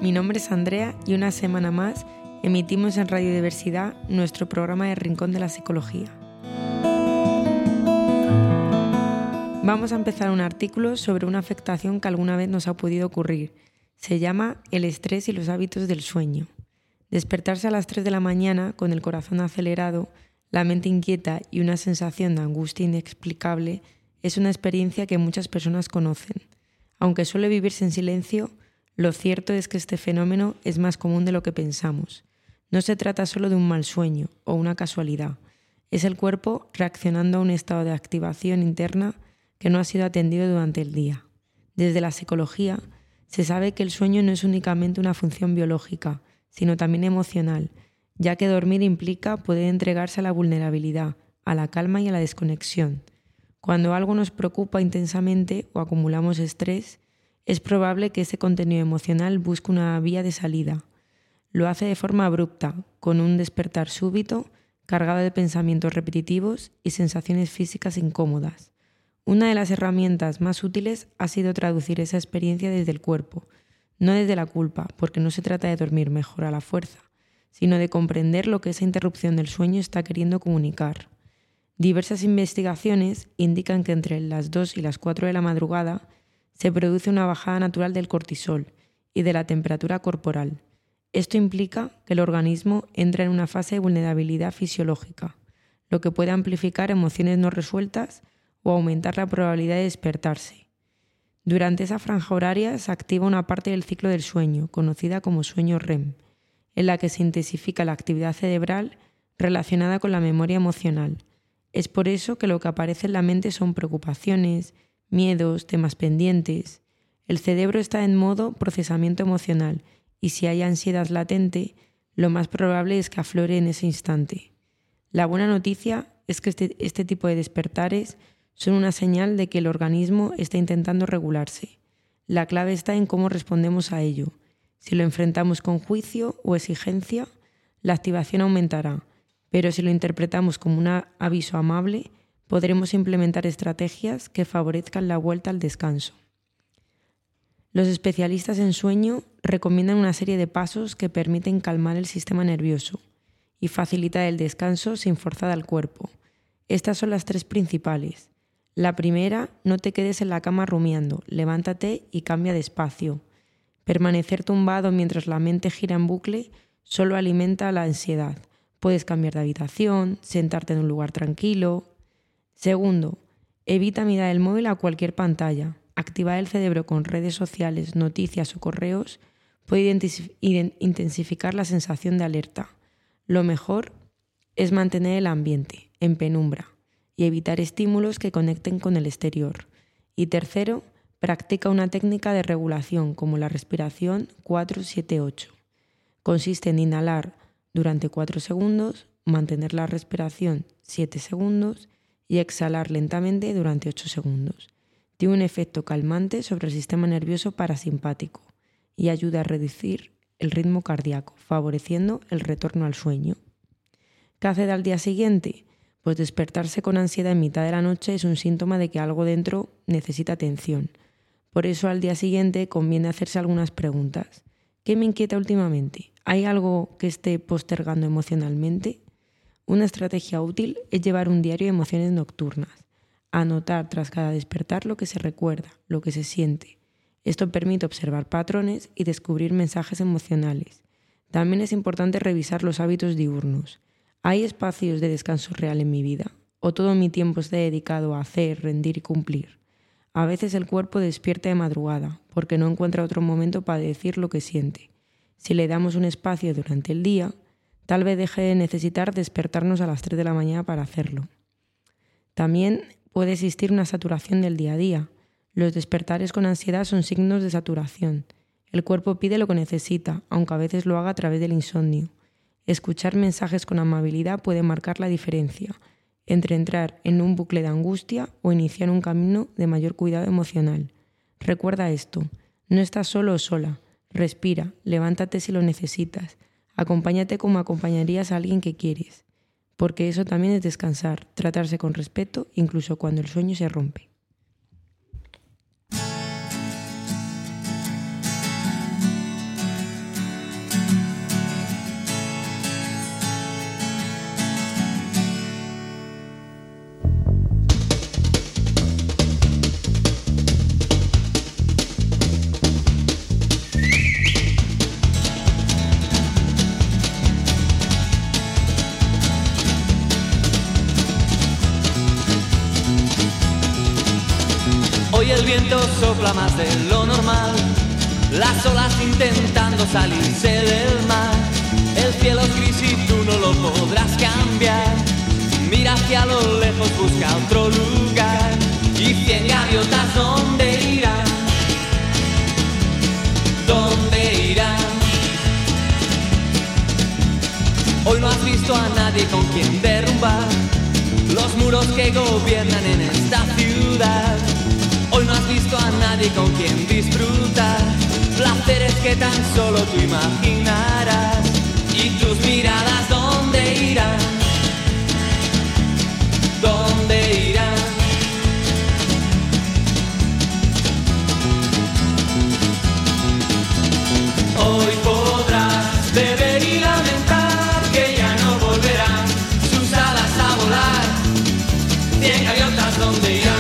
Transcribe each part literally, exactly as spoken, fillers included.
Mi nombre es Andrea y una semana más emitimos en Radio Diversidad nuestro programa de Rincón de la Psicología. Vamos a empezar un artículo sobre una afectación que alguna vez nos ha podido ocurrir. Se llama el estrés y los hábitos del sueño. Despertarse a las tres de la mañana con el corazón acelerado, la mente inquieta y una sensación de angustia inexplicable es una experiencia que muchas personas conocen. Aunque suele vivirse en silencio, lo cierto es que este fenómeno es más común de lo que pensamos. No se trata solo de un mal sueño o una casualidad. Es el cuerpo reaccionando a un estado de activación interna que no ha sido atendido durante el día. Desde la psicología, se sabe que el sueño no es únicamente una función biológica, sino también emocional, ya que dormir implica poder entregarse a la vulnerabilidad, a la calma y a la desconexión. Cuando algo nos preocupa intensamente o acumulamos estrés, es probable que ese contenido emocional busque una vía de salida. Lo hace de forma abrupta, con un despertar súbito, cargado de pensamientos repetitivos y sensaciones físicas incómodas. Una de las herramientas más útiles ha sido traducir esa experiencia desde el cuerpo, no desde la culpa, porque no se trata de dormir mejor a la fuerza, sino de comprender lo que esa interrupción del sueño está queriendo comunicar. Diversas investigaciones indican que entre las dos y las cuatro de la madrugada se produce una bajada natural del cortisol y de la temperatura corporal. Esto implica que el organismo entra en una fase de vulnerabilidad fisiológica, lo que puede amplificar emociones no resueltas o aumentar la probabilidad de despertarse. Durante esa franja horaria se activa una parte del ciclo del sueño, conocida como sueño R E M, en la que se intensifica la actividad cerebral relacionada con la memoria emocional. Es por eso que lo que aparece en la mente son preocupaciones, miedos, temas pendientes. El cerebro está en modo procesamiento emocional y si hay ansiedad latente, lo más probable es que aflore en ese instante. La buena noticia es que este, este tipo de despertares son una señal de que el organismo está intentando regularse. La clave está en cómo respondemos a ello. Si lo enfrentamos con juicio o exigencia, la activación aumentará, pero si lo interpretamos como un aviso amable, podremos implementar estrategias que favorezcan la vuelta al descanso. Los especialistas en sueño recomiendan una serie de pasos que permiten calmar el sistema nervioso y facilitar el descanso sin forzar al cuerpo. Estas son las tres principales. La primera, no te quedes en la cama rumiando, levántate y cambia de espacio. Permanecer tumbado mientras la mente gira en bucle solo alimenta la ansiedad. Puedes cambiar de habitación, sentarte en un lugar tranquilo. Segundo, evita mirar el móvil a cualquier pantalla. Activar el cerebro con redes sociales, noticias o correos puede intensificar la sensación de alerta. Lo mejor es mantener el ambiente en penumbra y evitar estímulos que conecten con el exterior. Y tercero, practica una técnica de regulación como la respiración cuatro siete ocho. Consiste en inhalar durante cuatro segundos, mantener la respiración siete segundos y exhalar lentamente durante ocho segundos. Tiene un efecto calmante sobre el sistema nervioso parasimpático y ayuda a reducir el ritmo cardíaco, favoreciendo el retorno al sueño. ¿Qué hacer al día siguiente? Pues despertarse con ansiedad en mitad de la noche es un síntoma de que algo dentro necesita atención. Por eso al día siguiente conviene hacerse algunas preguntas. ¿Qué me inquieta últimamente? ¿Hay algo que esté postergando emocionalmente? Una estrategia útil es llevar un diario de emociones nocturnas. Anotar tras cada despertar lo que se recuerda, lo que se siente. Esto permite observar patrones y descubrir mensajes emocionales. También es importante revisar los hábitos diurnos. ¿Hay espacios de descanso real en mi vida? ¿O todo mi tiempo está dedicado a hacer, rendir y cumplir? A veces el cuerpo despierta de madrugada porque no encuentra otro momento para decir lo que siente. Si le damos un espacio durante el día, tal vez deje de necesitar despertarnos a las tres de la mañana para hacerlo. También puede existir una saturación del día a día. Los despertares con ansiedad son signos de saturación. El cuerpo pide lo que necesita, aunque a veces lo haga a través del insomnio. Escuchar mensajes con amabilidad puede marcar la diferencia entre entrar en un bucle de angustia o iniciar un camino de mayor cuidado emocional. Recuerda esto, no estás solo o sola. Respira, levántate si lo necesitas. Acompáñate como acompañarías a alguien que quieres. Porque eso también es descansar, tratarse con respeto, incluso cuando el sueño se rompe. Hoy el viento sopla más de lo normal, las olas intentando salirse del mar. El cielo es gris y tú no lo podrás cambiar. Mira hacia lo lejos, busca otro lugar. Y cien gaviotas, ¿dónde irán? ¿Dónde irán? Hoy no has visto a nadie con quien derrumbar los muros que gobiernan en esta ciudad. Hoy no has visto a nadie con quien disfrutar placeres que tan solo tú imaginarás. Y tus miradas, ¿dónde irán? ¿Dónde irán? Hoy podrás beber y lamentar que ya no volverán sus alas a volar. Cien gaviotas, ¿dónde irán?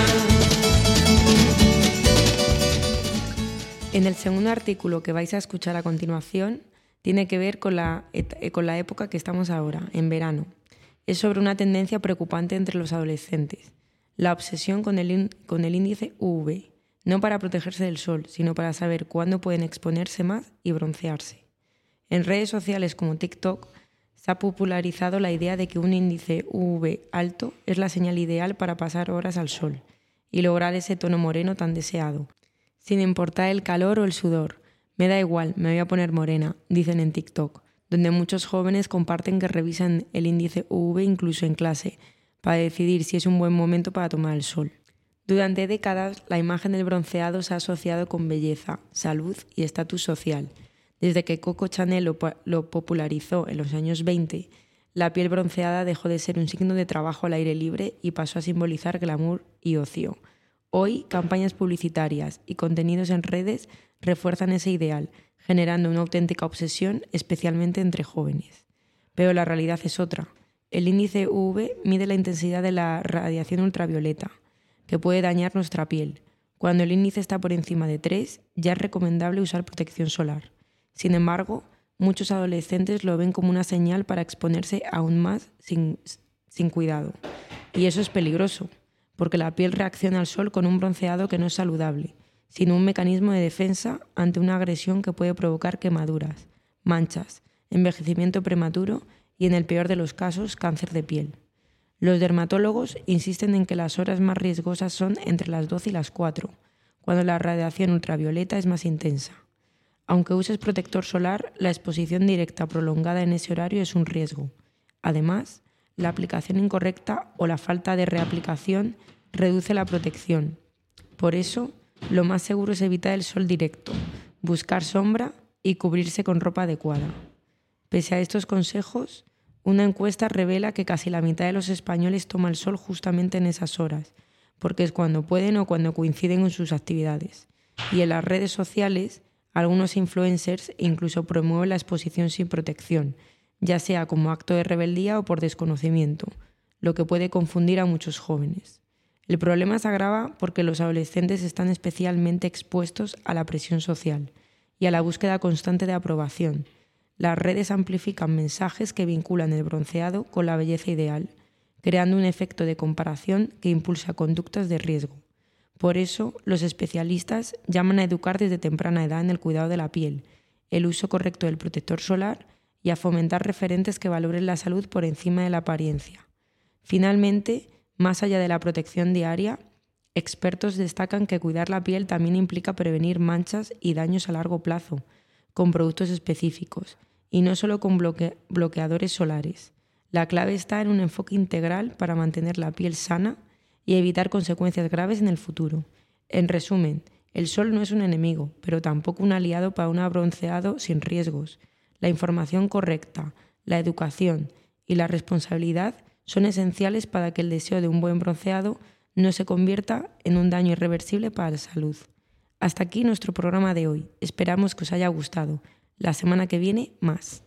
En el segundo artículo que vais a escuchar a continuación tiene que ver con la, con la época que estamos ahora, en verano. Es sobre una tendencia preocupante entre los adolescentes, la obsesión con el, con el índice U V, no para protegerse del sol, sino para saber cuándo pueden exponerse más y broncearse. En redes sociales como TikTok se ha popularizado la idea de que un índice U V alto es la señal ideal para pasar horas al sol y lograr ese tono moreno tan deseado, sin importar el calor o el sudor. Me da igual, me voy a poner morena, dicen en TikTok, donde muchos jóvenes comparten que revisan el índice U V incluso en clase, para decidir si es un buen momento para tomar el sol. Durante décadas, la imagen del bronceado se ha asociado con belleza, salud y estatus social. Desde que Coco Chanel lo, lo popularizó en los años veinte, la piel bronceada dejó de ser un signo de trabajo al aire libre y pasó a simbolizar glamour y ocio. Hoy, campañas publicitarias y contenidos en redes refuerzan ese ideal, generando una auténtica obsesión, especialmente entre jóvenes. Pero la realidad es otra. El índice U V mide la intensidad de la radiación ultravioleta, que puede dañar nuestra piel. Cuando el índice está por encima de tres, ya es recomendable usar protección solar. Sin embargo, muchos adolescentes lo ven como una señal para exponerse aún más sin, sin cuidado. Y eso es peligroso, porque la piel reacciona al sol con un bronceado que no es saludable, sino un mecanismo de defensa ante una agresión que puede provocar quemaduras, manchas, envejecimiento prematuro y, en el peor de los casos, cáncer de piel. Los dermatólogos insisten en que las horas más riesgosas son entre las doce y las cuatro, cuando la radiación ultravioleta es más intensa. Aunque uses protector solar, la exposición directa prolongada en ese horario es un riesgo. Además, la aplicación incorrecta o la falta de reaplicación reduce la protección. Por eso, lo más seguro es evitar el sol directo, buscar sombra y cubrirse con ropa adecuada. Pese a estos consejos, una encuesta revela que casi la mitad de los españoles toma el sol justamente en esas horas, porque es cuando pueden o cuando coinciden con sus actividades. Y en las redes sociales, algunos influencers incluso promueven la exposición sin protección, ya sea como acto de rebeldía o por desconocimiento, lo que puede confundir a muchos jóvenes. El problema se agrava porque los adolescentes están especialmente expuestos a la presión social y a la búsqueda constante de aprobación. Las redes amplifican mensajes que vinculan el bronceado con la belleza ideal, creando un efecto de comparación que impulsa conductas de riesgo. Por eso, los especialistas llaman a educar desde temprana edad en el cuidado de la piel, el uso correcto del protector solar y a fomentar referentes que valoren la salud por encima de la apariencia. Finalmente, más allá de la protección diaria, expertos destacan que cuidar la piel también implica prevenir manchas y daños a largo plazo, con productos específicos, y no solo con bloque- bloqueadores solares. La clave está en un enfoque integral para mantener la piel sana y evitar consecuencias graves en el futuro. En resumen, el sol no es un enemigo, pero tampoco un aliado para un bronceado sin riesgos. La información correcta, la educación y la responsabilidad son esenciales para que el deseo de un buen bronceado no se convierta en un daño irreversible para la salud. Hasta aquí nuestro programa de hoy. Esperamos que os haya gustado. La semana que viene, más.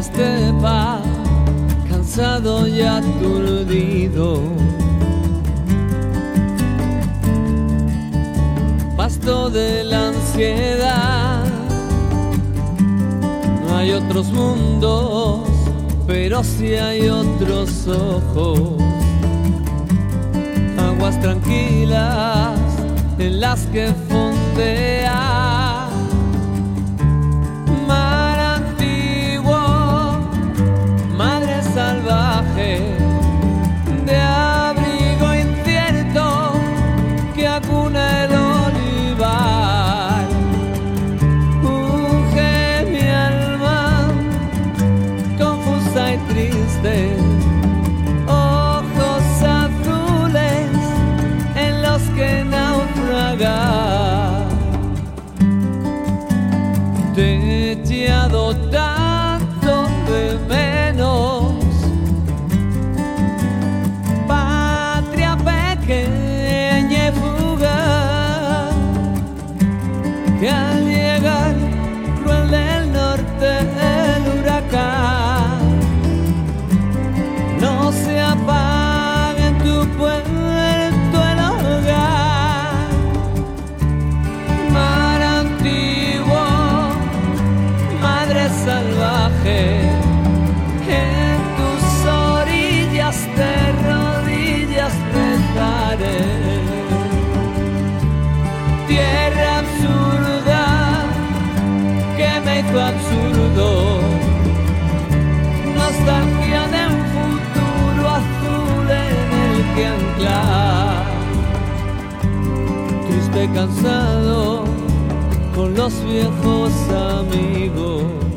estepa, cansado y aturdido. Pasto de la ansiedad. No hay otros mundos, pero sí hay otros ojos. Aguas tranquilas en las que fondea mar antiguo, madre salvaje de abrigo incierto que acuna el olivar. Unge mi alma confusa y triste, ojos azules en los que naufragar. Te he echado tanto de menos, patria pequeña y fugaz, que al llegar cruel del norte el huracán no se apaga en tu puerto el hogar. Mar antiguo, madre salvaje, en tus orillas de rodillas rezaré. Tierra absurda que me hizo absurdo, nostalgia de un futuro azul en el que anclar. Triste, cansado, con los viejos amigos.